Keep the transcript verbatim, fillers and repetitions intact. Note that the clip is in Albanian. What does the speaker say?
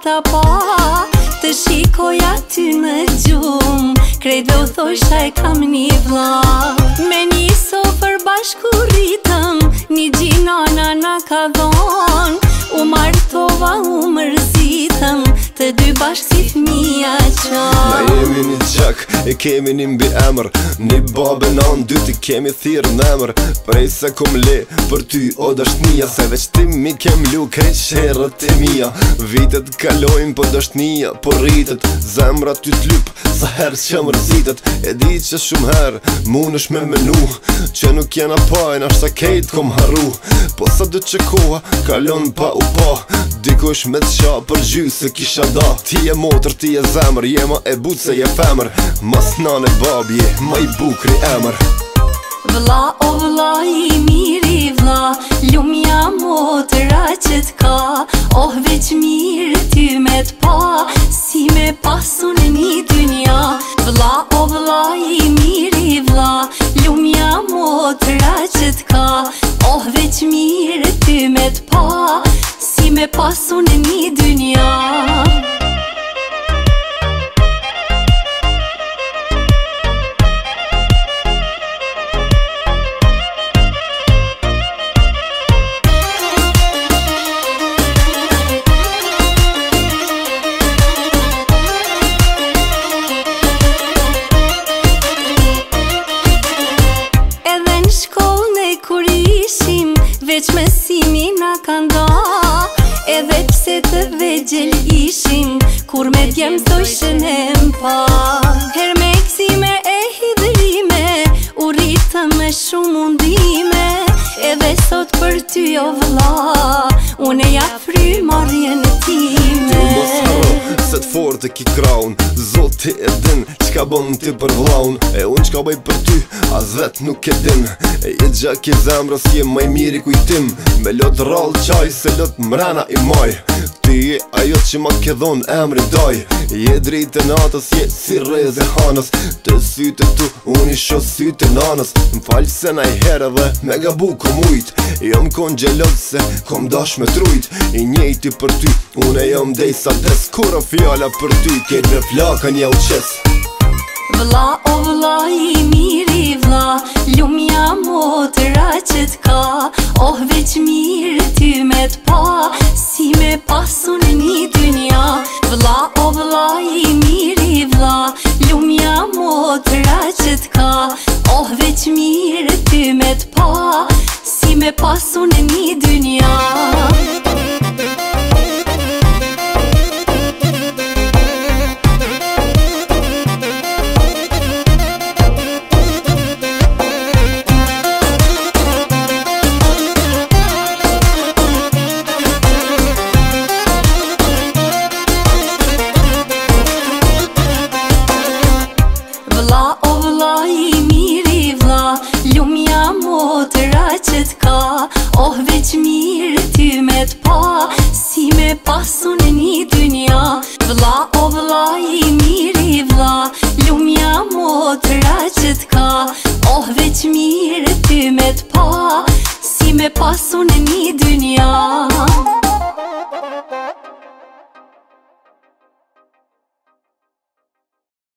ta pa, të shikoja ty në gjumë, krejtve u thosha e kam një vlla. Me një sofër bashku rritëm, një gjinana na ka dhon, u martova u mërzitëm, të dy bashkë si fëmija qanë. Na jemi një gjak, e kemi një mbi emër, një babë në në dy ti kemi thirë në emër. Prej se kom le për ty o dështnia, se veç ti mi kem lu krejt sherët e mija. Vitet kalojnë po dështnia, po rritet, zemra ty t'lyp, sa herë që mërzitet. E di që shumë herë, mun është me menu, që nuk jena pajnë, ashtë sa kejt kom harru. Po sa dë që koha, kalon pa u pa, dikush me të qa për gjy se kisha da. Ti e motër, ti e zemër, jema e but se je femër, mas nane babje, ma i bukri emër. Vlla o vlla i miri vlla, lumja motëra që t'ka, oh veç mirë ty me t'pa, si me pasun e një dynja. Vlla o vlla i miri vlla, lumja motëra që t'ka, oh veç mirë ty me t'pa, si me pasun e një dynja. Kur ishim, veç mesimi na kanda, edhe pse të vegjel ishim, kur me djem thoshen e mpa. Her me kësime e hidrime, u rritëm me shumë mundime, edhe sot për ty o vlla, une ja fry marrjen e time. Ti mos haro, se t'fort e ki kraun, zot ti e din, qka bon ti për vlaun, e unë qka bëj për ty, as vet nuk e din. E jetë gjak i zemrës je maj miri kujtim, me lot rall qaj se lot mrena i maj. Ti je ajo që ma ke dhon emri daj, je dritë e natës, je si reze hanës, të syte tu, unë i sho syte nanës. M'fall se na i herë dhe me gabu kom ujt, jom kon gjelot se kom dash me trujt. I njejti për ty, unë e jom dej sa des, kura fjalla për ty, kejt me flaka nja u qes. Vlla o vlla i miri vlla, lumja motëra që t'ka, oh veç mirë ty me t'pa, si me pasun e një dynja. Vlla o vlla i miri vlla, lumja motëra që t'ka, oh veç mirë ty me t'pa, si me pasun e një dynja. Vlla o vlla i miri vlla, lumja motëra që t'ka, oh veç mirë ty me t'pa, si me pasun e një dynja. Vlla o vlla i miri vlla, lumja motëra që t'ka, oh veç mirë ty me t'pa, si me pasun e një dynja.